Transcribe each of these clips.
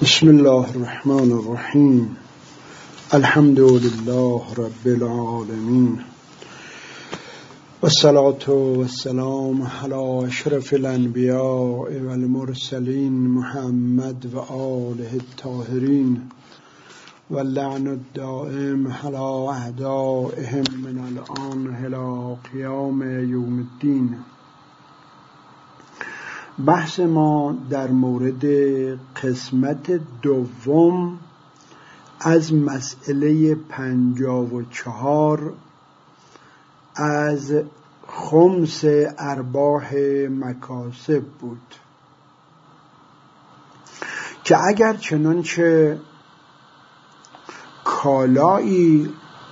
بسم الله الرحمن الرحیم. الحمد لله رب العالمین و الصلاة و السلام علی اشرف الانبیاء و المرسلین محمد و آله الطاهرین و اللعن الدائم علی اعدائهم من الآن الی قیام یوم الدین. بحث ما در مورد قسمت دوم از مسئله 54 از خمس ارباح مکاسب بود که اگر چنانچه کالایی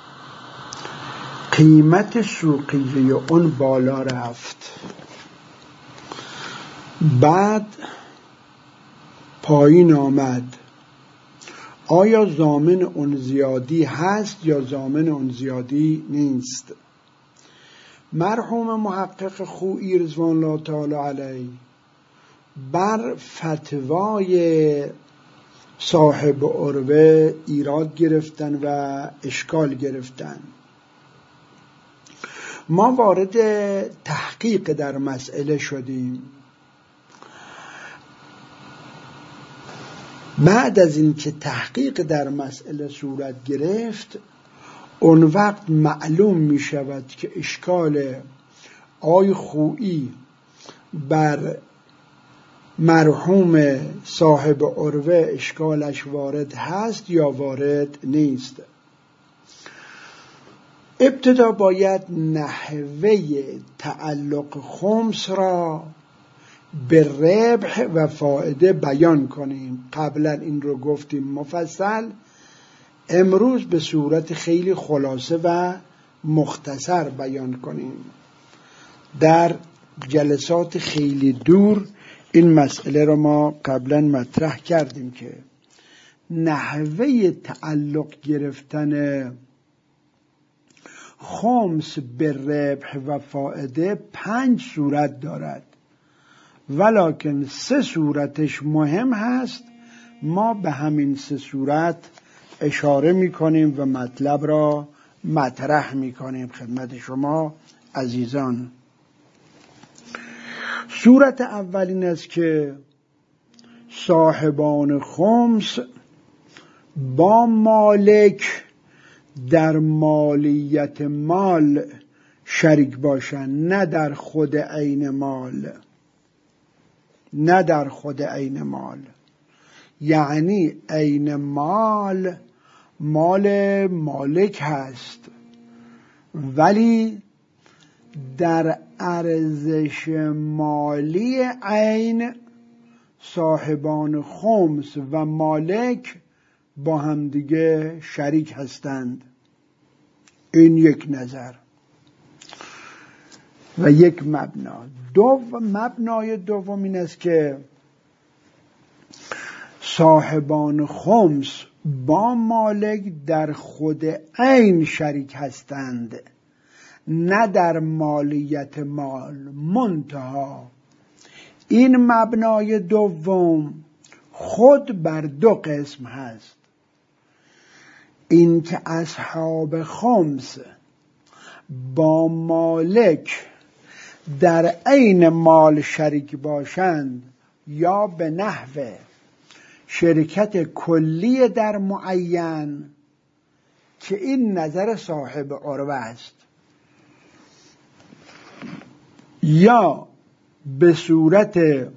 قیمت سوقیه اون بالا رفت بعد پایین آمد، آیا ضامن اون زیادی هست یا ضامن اون زیادی نیست؟ مرحوم محقق خویی رضوان الله تعالی علیه بر فتوای صاحب عروه ایراد گرفتن و اشکال گرفتن. ما وارد تحقیق در مسئله شدیم. بعد از این که تحقیق در مسئله صورت گرفت، اون وقت معلوم می شود که اشکال آی خویی بر مرحوم صاحب عروه اشکالش وارد هست یا وارد نیست. ابتدا باید نحوه تعلق خمس را به ربح و فائده بیان کنیم. قبلا این رو گفتیم مفصل، امروز به صورت خیلی خلاصه و مختصر بیان کنیم. در جلسات خیلی دور این مسئله رو ما قبلا مطرح کردیم که نحوه تعلق گرفتن خمس به ربح و فائده 5 صورت دارد، ولکن 3 صورتش مهم هست. ما به همین 3 صورت اشاره میکنیم و مطلب را مطرح میکنیم خدمت شما عزیزان. صورت اول این است که صاحبان خمس با مالک در مالیت مال شریک باشند، نه در خود عین مال. نه در خود عین مال، یعنی عین مال مال مالک هست، ولی در ارزش مالی عین صاحبان خمس و مالک با همدیگه شریک هستند. این یک نظر و یک مبنا. مبنای دوم این است که صاحبان خمس با مالک در خود عین شریک هستند، نه در مالیت مال. منتها این مبنای دوم خود بر 2 قسم هست. این که اصحاب خمس با مالک در عین مال شریک باشند یا به نحو شرکت کلی در معین، که این نظر صاحب عروه است، یا به صورت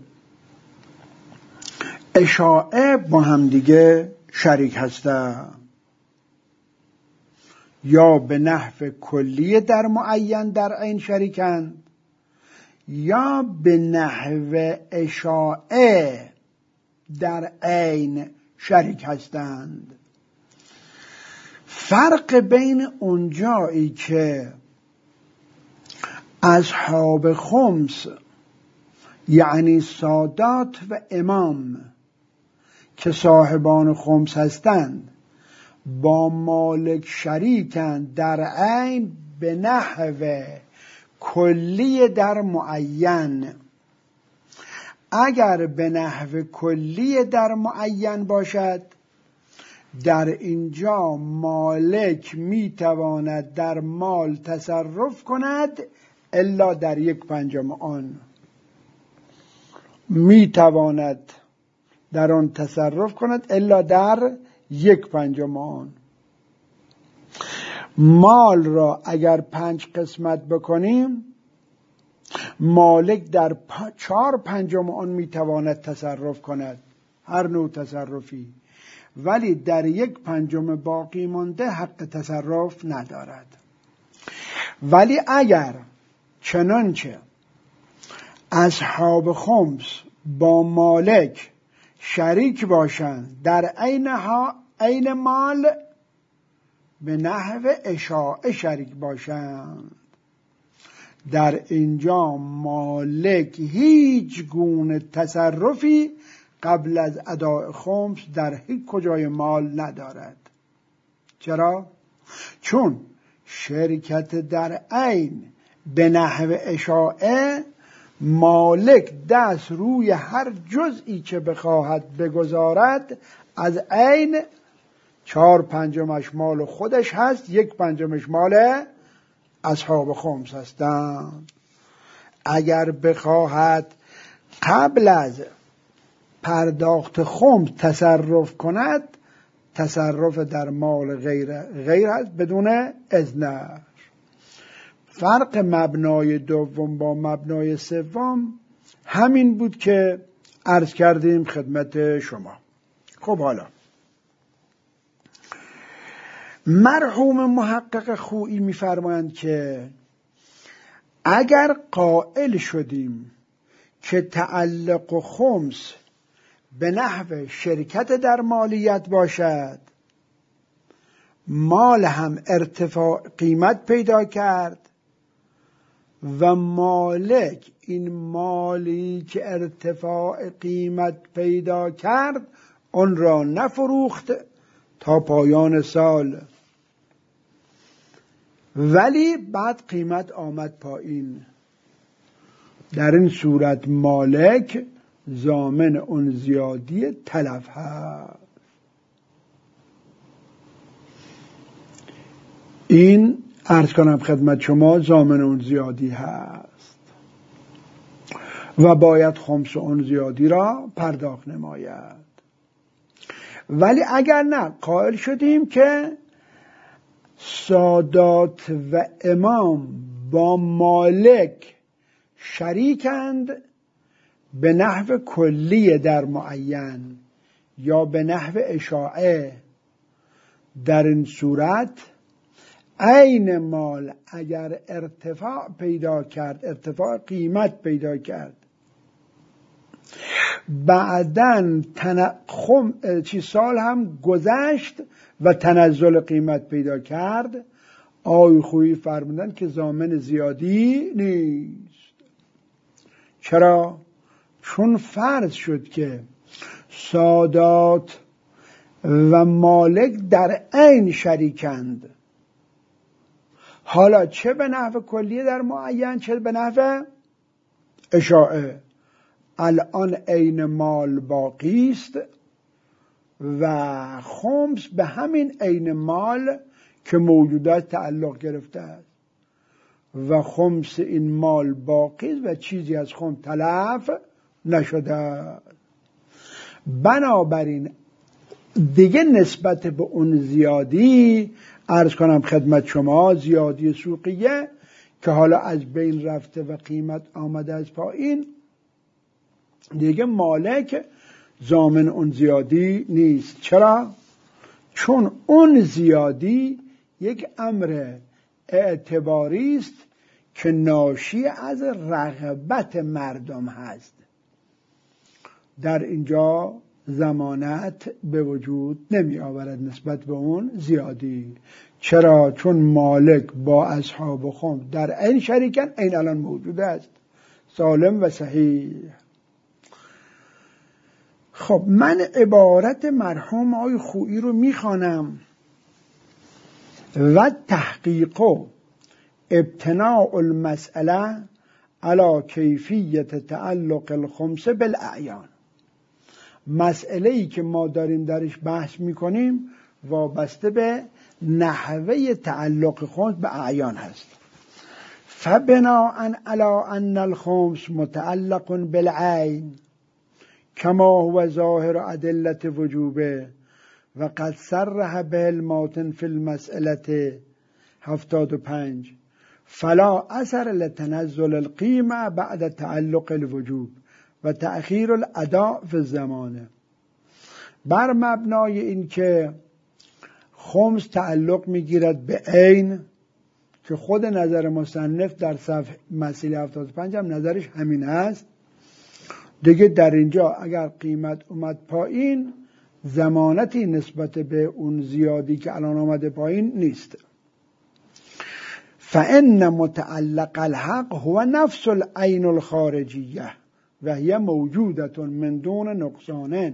اشاعه با همدیگه شریک هستند، یا به نحو کلی در معین در عین شریکند، یا به نحو اشاعه در عین شریک هستند. فرق بین اونجایی که اصحاب خمس یعنی سادات و امام که صاحبان خمس هستند با مالک شریکند در عین به نحو کلی در معین، اگر به نحو کلی در معین باشد، در اینجا مالک میتواند در مال تصرف کند الا در 1/5 آن. میتواند در آن تصرف کند الا در 1/5 آن. مال را اگر 5 قسمت بکنیم، مالک در 4/5 آن میتواند تصرف کند، هر نوع تصرفی، ولی در 1/5 باقی مانده حق تصرف ندارد. ولی اگر چنانچه اصحاب خمس با مالک شریک باشند در عین مال، به نحو اشاعه شریک باشند، در اینجا مالک هیچ گونه تصرفی قبل از اداء خمس در هیچ کجای مال ندارد. چرا؟ چون شرکت در عین به نحو اشاعه، مالک دست روی هر جزئی که بخواهد بگذارد، از عین 4/5 مال خودش هست، 1/5 مال اصحاب خمس هستند. اگر بخواهد قبل از پرداخت خمس تصرف کند، تصرف در مال غیر هست بدون اذن. فرق مبنای دوم با مبنای سوم همین بود که عرض کردیم خدمت شما. خب حالا مرحوم محقق خویی می‌فرمایند که اگر قائل شدیم که تعلق خمس به نحو شرکت در مالیت باشد، مال هم ارتفاع قیمت پیدا کرد و مالک این مالی که ارتفاع قیمت پیدا کرد آن را نفروخت تا پایان سال، ولی بعد قیمت آمد پایین، در این صورت مالک ضامن اون زیادی تلف هست. این عرض کنم خدمت شما ضامن اون زیادی هست و باید خمس اون زیادی را پرداخت نماید. ولی اگر نه، قائل شدیم که سادات و امام با مالک شریکند به نحو کلی در معین یا به نحو اشاعه، در این صورت عین مال اگر ارتفاع پیدا کرد، ارتفاع قیمت پیدا کرد، بعداً سال هم گذشت و تنزل قیمت پیدا کرد، آقای خویی فرمودن که ضامن زیادی نیست. چرا؟ چون فرض شد که سادات و مالک در عین شریکند، حالا چه به نحو کلیه در معین چه به نحو اشاعه. الان عین مال باقی است و خمس به همین عین مال که موجودات تعلق گرفته است و خمس این مال باقی است و چیزی از خمس تلف نشده. بنابراین دیگه نسبت به اون زیادی، عرض کنم خدمت شما، زیادی سوقیه که حالا از بین رفته و قیمت آمده از پایین، دیگه مالک ضامن اون زیادی نیست. چرا؟ چون اون زیادی یک امر اعتباری است که ناشی از رغبت مردم هست. در اینجا ضمانت به وجود نمی آورد نسبت به اون زیادی. چرا؟ چون مالک با اصحاب خمس در عین شریکن، عین الان موجود است، سالم و صحیح. خب من عبارت مرحوم آقای خویی رو میخوانم: و تحقیق ابتناء المسئله علی کیفیت تعلق الخمس بالاعیان. مسئله‌ای که ما داریم درش بحث میکنیم وابسته به نحوه تعلق خمس به اعیان هست. فبناء علی ان الخمس متعلق بالعین کما هو ظاهر ادله وجوبه و قد صرح به الماتن فی المسئله 75 فلا اثر لتنزل القیمه بعد تعلق الوجوب و تأخیر الاداء فی الزمانه. بر مبنای این که خمس تعلق میگیرد به عین که خود نظر مصنف در صفحه مسئله 75 هم نظرش همین هست دیگه، در اینجا اگر قیمت اومد پایین ضمانتی نسبت به اون زیادی که الان آمده پایین نیست. فإن متعلق الحق هو نفس العین الخارجیه و هی موجودت من دون نقصان.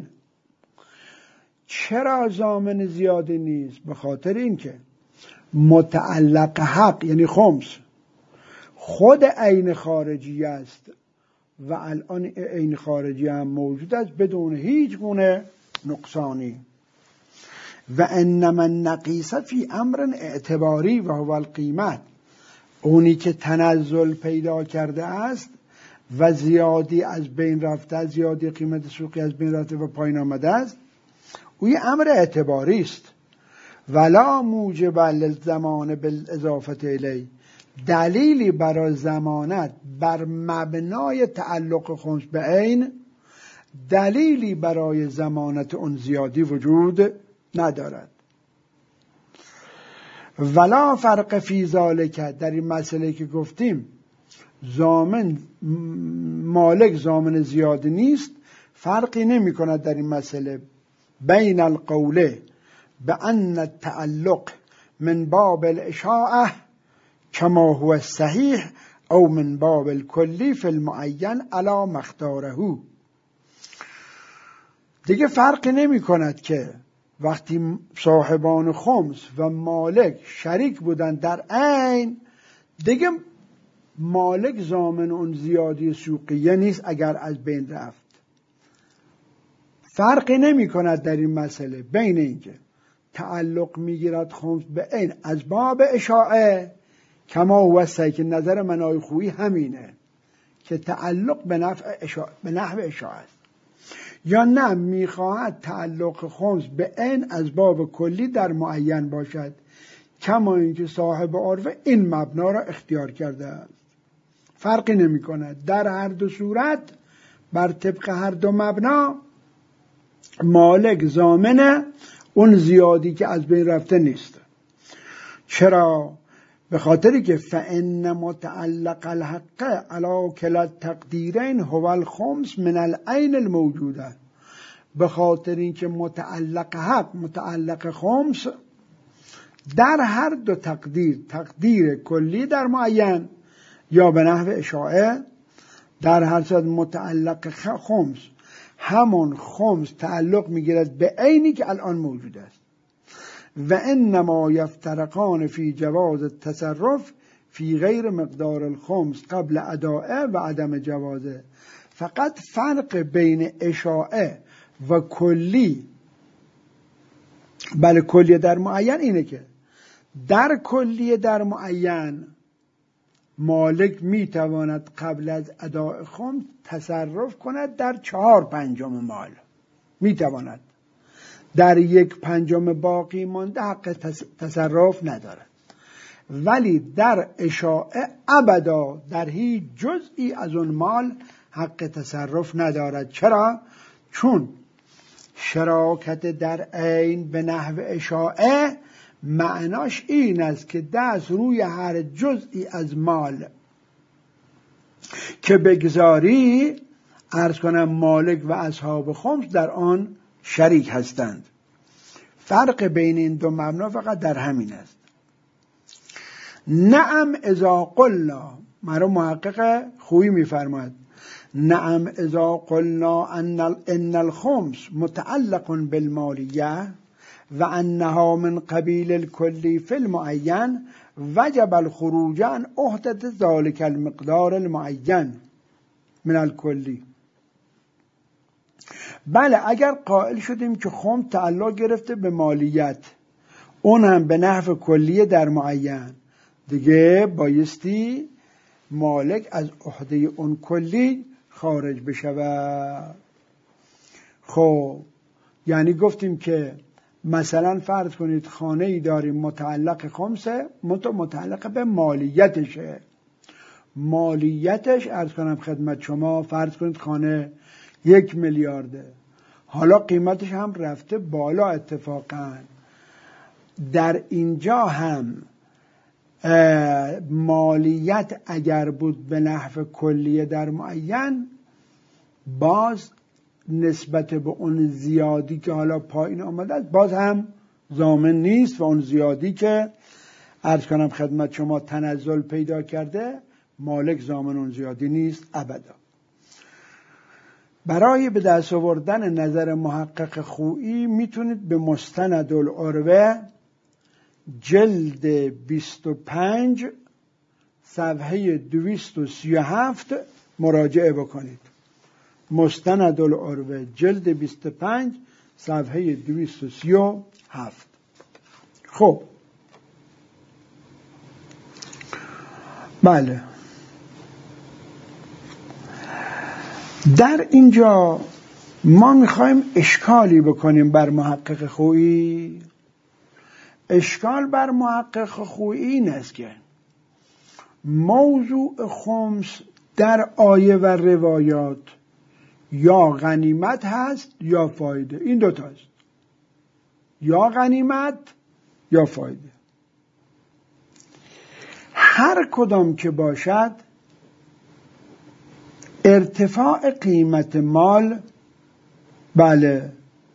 چرا ضامن زیادی نیست؟ به خاطر اینکه متعلق حق یعنی خمس خود عین خارجی است و الان عین خارجی هم موجود است بدون هیچ گونه نقصانی. و انما النقیص فی امر اعتباری و هو القیمت، اونی که تنزل پیدا کرده است و زیادی از بین رفته، زیادی قیمت سوقی از بین رفته و پایین آمده است، او یه امر اعتباری است. ولا موجب للزمان بالاضافه الی، دلیلی برای ضمانت بر مبنای تعلق خمس به عین، دلیلی برای ضمانت اون زیادی وجود ندارد. ولا فرق فی ذالک، در این مسئله که گفتیم ضامن مالک ضامن زیادی نیست، فرقی نمی کند در این مسئله بین القول بأن التعلق من باب الاشاعه کما هو الصحیح او من باب الکلی فی المعین علی ما اختاره. دیگه فرقی نمی کند که وقتی صاحبان خمس و مالک شریک بودن در عین، دیگه مالک ضامن اون زیادی سوقیه نیست اگر از بین رفت. فرقی نمی کند در این مسئله بین اینکه تعلق میگیرد خمس به عین از باب اشاعه کما هو الصحیح، که نظر منای خویی همینه که تعلق به نحو اشاعه است، یا نه میخواهد تعلق خمس به عین از باب کلی در معین باشد کما اینکه صاحب عرف این مبنا را اختیار کرده است. فرقی نمی کند. در هر دو صورت بر طبق هر دو مبنا مالک ضامن اون زیادی که از بین رفته نیست. چرا؟ به خاطری که فإن متعلق الحق علی کلا التقدیرین هو الخمس من العین الموجوده، به خاطر اینکه متعلق حق متعلق خمس در هر دو تقدیر، تقدیر کلی در معین یا به نحو اشاعه، در هر صورت متعلق خمس همون خمس تعلق میگیرد به عینی که الان موجود است. و انما یفترقان فی جواز التصرف فی غیر مقدار الخمس قبل ادائه و عدم جوازه. فقط فرق بین اشاعه و کلی، بله کلیه در معین، اینه که در کلیه در معین مالک میتواند قبل از اداء خمس تصرف کند در 4/5 مال، میتواند. در 1/5 باقی مانده حق تصرف ندارد. ولی در اشاعه ابدا در هیچ جزئی از اون مال حق تصرف ندارد. چرا؟ چون شراکت در عین به نحو اشاعه معناش این است که دست روی هر جزئی از مال که بگذاری، عرض کنم مالک و اصحاب خمس در آن شریک هستند. فرق بین این دو مبنا فقط در همین است. نعم اذا قلنا، مرا محقق خویی میفرماید، نعم اذا قلنا ان الخمس متعلق بالمالیه و انها من قبیل الکلی فی المعین وجب الخروج عن عهدة ذلك المقدار المعین من الکلی. بله اگر قائل شدیم که خمس تعلق گرفته به مالیت، اون هم به نحو کلیه در معین، دیگه بایستی مالک از عهده اون کلی خارج بشود. خب یعنی گفتیم که مثلا فرض کنید خانه ای داریم متعلق خمسه، متعلق به مالیتشه، مالیتش عرض کنم خدمت شما فرض کنید خانه 1 میلیارده، حالا قیمتش هم رفته بالا اتفاقا، در اینجا هم مالیت اگر بود به نحو کلیه در معین، باز نسبت به اون زیادی که حالا پایین آمده است باز هم ضامن نیست و اون زیادی که عرض کنم خدمت شما تنزل پیدا کرده مالک ضامن اون زیادی نیست ابدا. برای به دست آوردن نظر محقق خویی میتونید به مستند العروه جلد 25 صفحه 237 مراجعه بکنید. مستند العروه جلد 25 صفحه 237. خب بله، در اینجا ما میخوایم اشکالی بکنیم بر محقق خویی. اشکال بر محقق خویی این است که موضوع خمس در آیه و روایات یا غنیمت هست یا فایده، این دوتاست، یا غنیمت یا فایده. هر کدام که باشد ارتفاع قیمت مال بله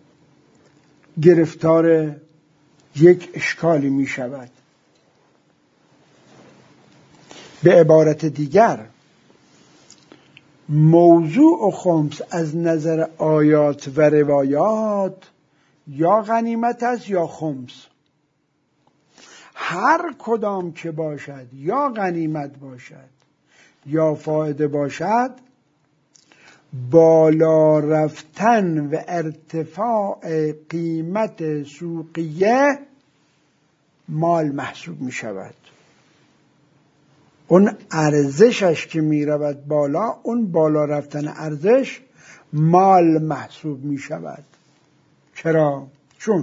گرفتار یک اشکالی می شود. به عبارت دیگر موضوع خمس از نظر آیات و روایات یا غنیمت است یا خمس. هر کدام که باشد، یا غنیمت باشد یا فایده باشد، بالا رفتن و ارتفاع قیمت سوقیه مال محسوب می شود. اون ارزشش که می رود بالا، اون بالا رفتن ارزش مال محسوب می شود. چرا؟ چون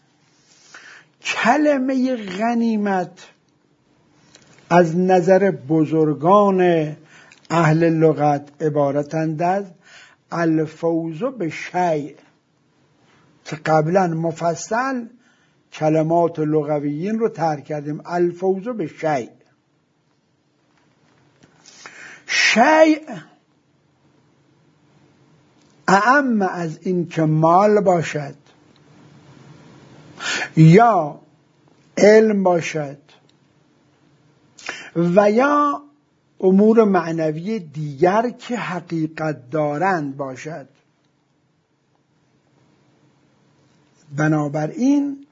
کلمه غنیمت از نظر بزرگان اهل لغت عبارتند از الفوز به شیء، که قبلا مفصل کلمات لغویین رو ترک کردیم. الفوز به شیء، شیء اعم از این که مال باشد یا علم باشد و یا امور معنوی دیگر که حقیقت دارند باشد. بنابراین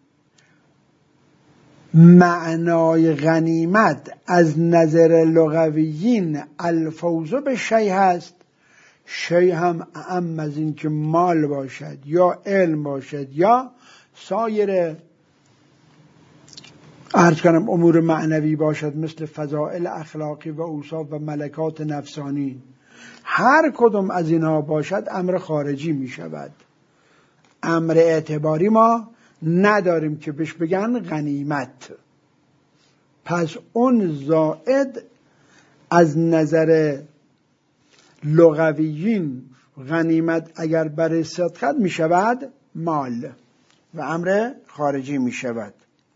معنای غنیمت از نظر لغویین الفوز به شیء هست. شیء هم اعم از این که مال باشد یا علم باشد یا سایر عرض کنم امور معنوی باشد، مثل فضائل اخلاقی و اوصاف و ملکات نفسانی. هر کدوم از اینها باشد امر خارجی می شود. امر اعتباری ما نداریم که بهش بگن غنیمت. پس اون زائد از نظر لغویین غنیمت اگر برای صدقت می شود مال و امر خارجی می شود.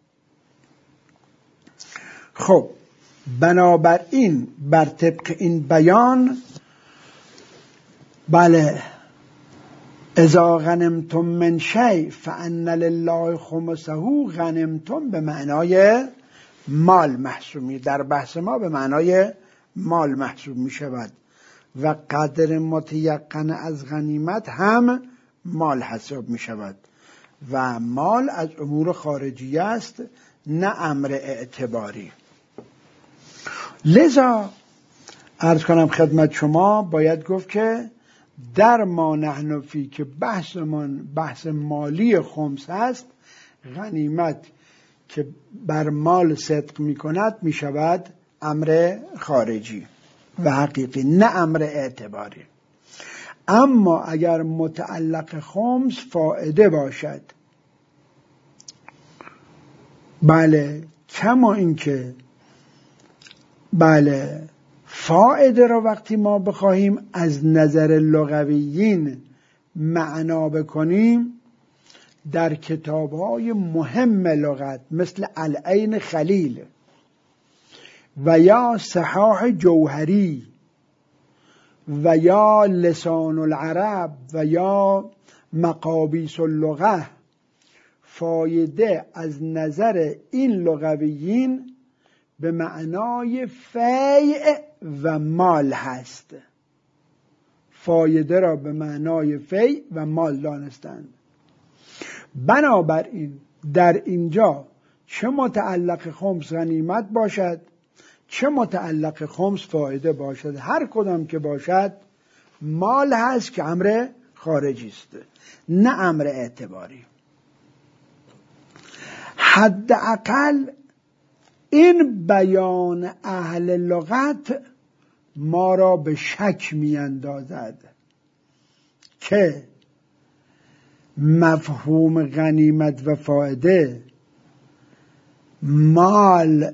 خب بنابراین بر طبق این بیان بله اذا غنمتم من شیء فان لله خمسه، غنمتم به معنای مال محسوب می، در بحث ما به معنای مال محسوب می شود و قدر متیقن از غنیمت هم مال حساب می شود و مال از امور خارجی است، نه امر اعتباری. لذا عرض کنم خدمت شما باید گفت که در ما نحن فی که بحث مالی خمس هست، غنیمت که بر مال صدق می کند می شود امر خارجی و حقیقی، نه امر اعتباری. اما اگر متعلق خمس فائده باشد، بله، کما اینکه بله فائده را وقتی ما بخواهیم از نظر لغویین معنا بکنیم، در کتاب‌های مهم لغت مثل العین خلیل و یا صحاح جوهری و یا لسان العرب و یا مقابیس اللغه، فایده از نظر این لغویین به معنای فیع و مال هست. فایده را به معنای فیع و مال دانستند. بنابراین در اینجا چه متعلق خمس غنیمت باشد، چه متعلق خمس فایده باشد، هر کدام که باشد مال هست که امر خارجی است، نه امر اعتباری. حداقل این بیان اهل لغت ما را به شک می اندازد که مفهوم غنیمت و فایده مال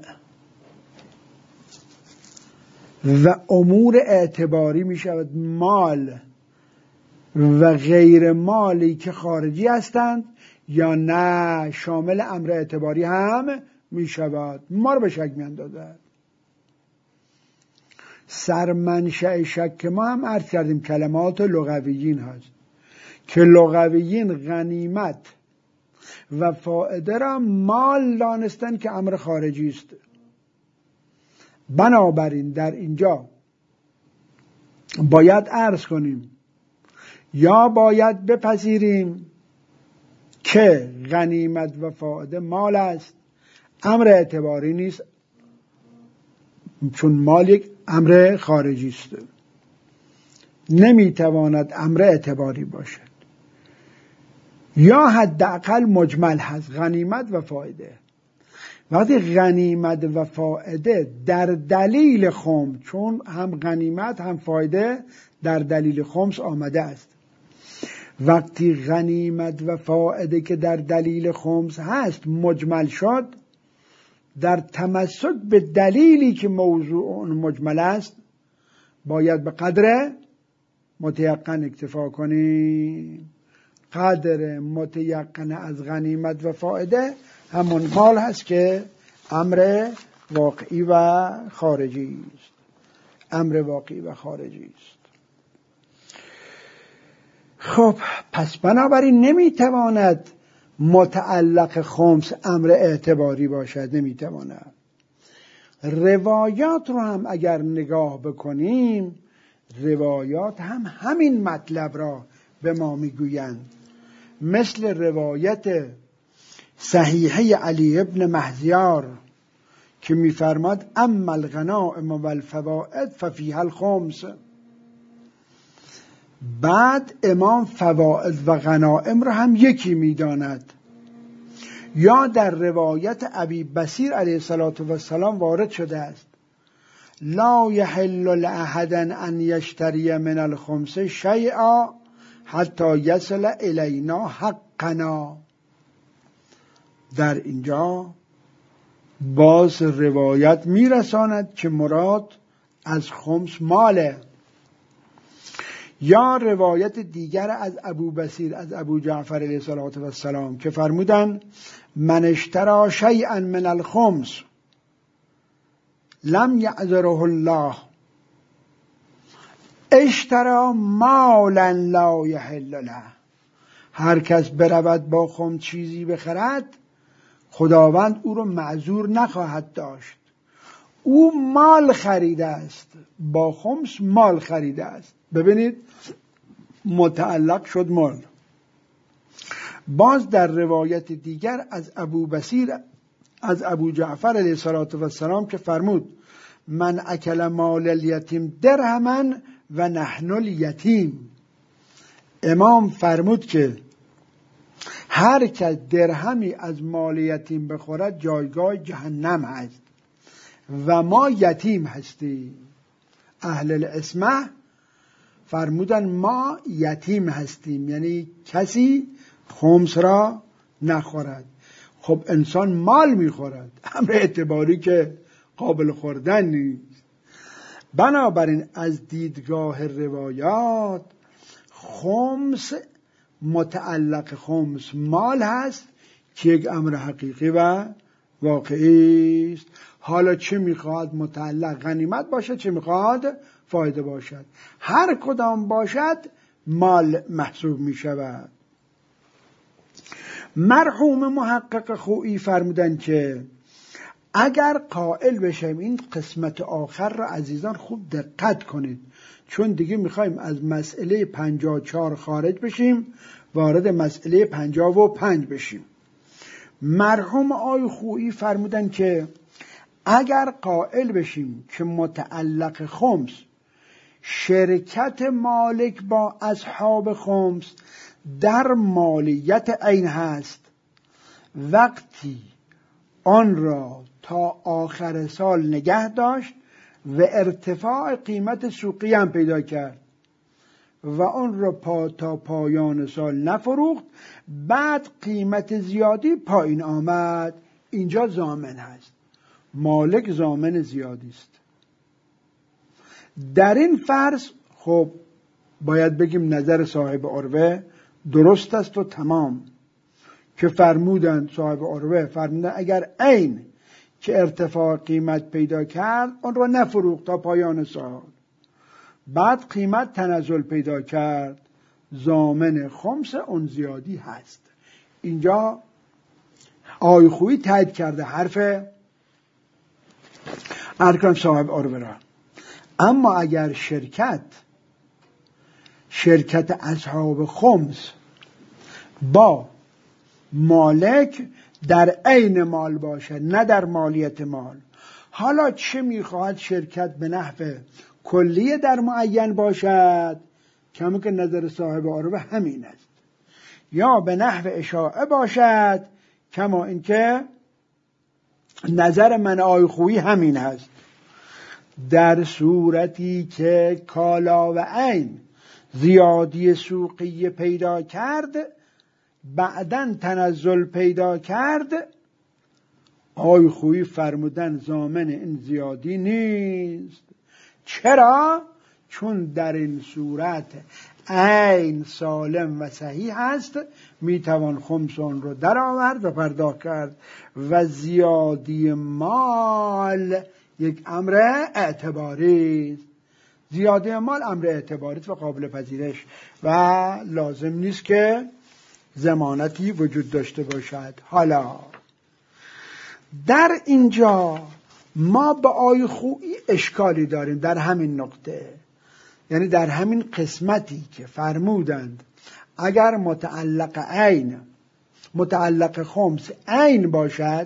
و امور اعتباری می شود، مال و غیر مالی که خارجی هستند، یا نه شامل امر اعتباری هم می شود. ما رو به شک می اندازد. سرمنشأ شک ما هم عرض کردیم کلمات لغویین هست که لغویین غنیمت و فائده را مال دانستن که امر خارجی است. بنابراین در اینجا باید عرض کنیم یا باید بپذیریم که غنیمت و فائده مال است، امر اعتباری نیست، چون مال یک امر خارجی است، نمیتواند امر اعتباری باشد. یا حداقل مجمل هست غنیمت و فایده. وقتی غنیمت و فایده در دلیل خمس، چون هم غنیمت هم فایده در دلیل خمس آمده است، وقتی غنیمت و فایده که در دلیل خمس هست مجمل شد، در تمسک به دلیلی که موضوع مجمل است باید به قدر متیقن اکتفا کنیم. قدر متیقن از غنیمت و فایده همون مال هست که امر واقعی و خارجی است. امر واقعی و خارجی است. خب پس بنابراین نمیتواند متعلق خمس امر اعتباری باشد، نمیتواند. روایات رو هم اگر نگاه بکنیم، روایات هم همین مطلب را به ما میگویند، مثل روایت صحیحه علی ابن مهذیار که میفرماد اما الغنائم و الفوائد ففیها الخمس. بعد امام فوائد و غنائم را هم یکی میداند. یا در روایت ابی بصیر علیه السلام وارد شده است لا یحل لأحد ان یشتری من الخمس شیئا حتی یصل الینا حقنا. در اینجا باز روایت میرساند که مراد از خمس ماله. یا روایت دیگر از ابو بصیر از ابو جعفر علیه السلام که فرمودن من اشترى شیئا من الخمس لم یعذره الله اشترى مالا لا یحل له. هر کس برود با خمس چیزی بخرد خداوند او رو معذور نخواهد داشت. او مال خریده است، با خمس مال خریده است. ببینید متعلق شد مال. باز در روایت دیگر از ابو جعفر علیه السلام که فرمود من اکل مال الیتیم درهما و نحن الیتیم. امام فرمود که هر کس درهمی از مال یتیم بخورد جایگاه جهنم هست و ما یتیم هستیم. اهل الاسمه فرمودن ما یتیم هستیم، یعنی کسی خمس را نخورد. خب انسان مال میخورد، امر اعتباری که قابل خوردن نیست. بنابراین از دیدگاه روایات خمس متعلق خمس مال هست که یک امر حقیقی و واقعی است. حالا چه میخواد متعلق غنیمت باشد، چه میخواد فایده باشد، هر کدام باشد مال محسوب میشود. مرحوم محقق خویی فرمودن که اگر قائل بشیم، این قسمت آخر را عزیزان خوب دقت کنید، چون دیگه میخوایم از مسئله 54 خارج بشیم وارد مسئله 55 بشیم. مرحوم آقای خویی فرمودن که اگر قائل بشیم که متعلق خمس شرکت مالک با اصحاب خمس در مالیت عین هست، وقتی آن را تا آخر سال نگه داشت و ارتفاع قیمت سوقی هم پیدا کرد و آن را تا پایان سال نفروخت، بعد قیمت زیادی پایین آمد، اینجا ضامن هست، مالک ضامن زیادی است. در این فرض خب باید بگیم نظر صاحب عروه درست است و تمام، که فرمودن صاحب عروه فرمودن اگر عین که ارتفاع قیمت پیدا کرد آن را نفروخت تا پایان سال، بعد قیمت تنزل پیدا کرد، ضامن خمس اون زیادی هست. اینجا آقای خویی تایید کرده حرف ارکان صاحب عروه را. اما اگر شرکت اصحاب خمس با مالک در عین مال باشد نه در مالیت مال، حالا چه میخواهد شرکت به نحو کلیه در معین باشد، کمی که نظر صاحب عروه همین است، یا به نحو اشاعه باشد کما اینکه نظر من آقای خویی همین هست. در صورتی که کالا و عین زیادی سوقی پیدا کرد بعدن تنزل پیدا کرد، آقای خویی فرمودن ضامن این زیادی نیست. چرا؟ چون در این صورت عین سالم و صحیح است، میتوان خمس آن رو در آورد و پرداخت کرد و زیادی مال یک امر اعتباری است. زیادی مال امر اعتباری است و قابل پذیرش و لازم نیست که ضمانتی وجود داشته باشد. حالا در اینجا ما با آقای خویی اشکالی داریم در همین نقطه، یعنی در همین قسمتی که فرمودند اگر متعلق خمس عین باشد،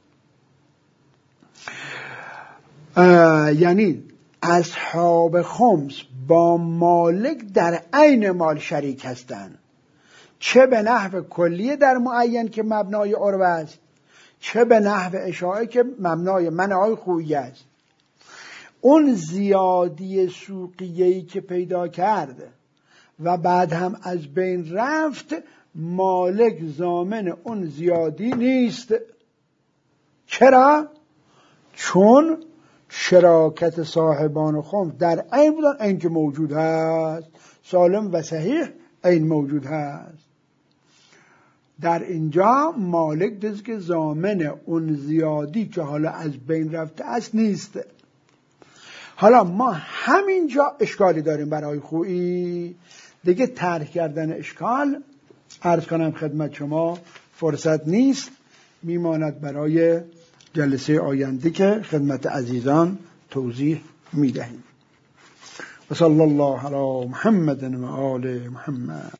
یعنی اصحاب خمس با مالک در عین مال شریک هستند، چه به نحو کلیه در معین که مبنای عروه است، چه به نحو اشاعه که مبنای من آقای خویی است. اون زیادی سوقیه‌ای که پیدا کرد و بعد هم از بین رفت، مالک ضامن اون زیادی نیست. چرا؟ چون شراکت صاحبان خمس در عین بودن، عین که موجود هست، سالم و صحیح عین موجود هست. در اینجا مالک دست که ضامن اون زیادی که حالا از بین رفته است نیست. حالا ما همینجا اشکالی داریم برای خویی، دیگه طرح کردن اشکال عرض کنم خدمت شما فرصت نیست، میماند برای جلسه آینده که خدمت عزیزان توضیح میدهیم. و صلی الله علی محمد و آل محمد.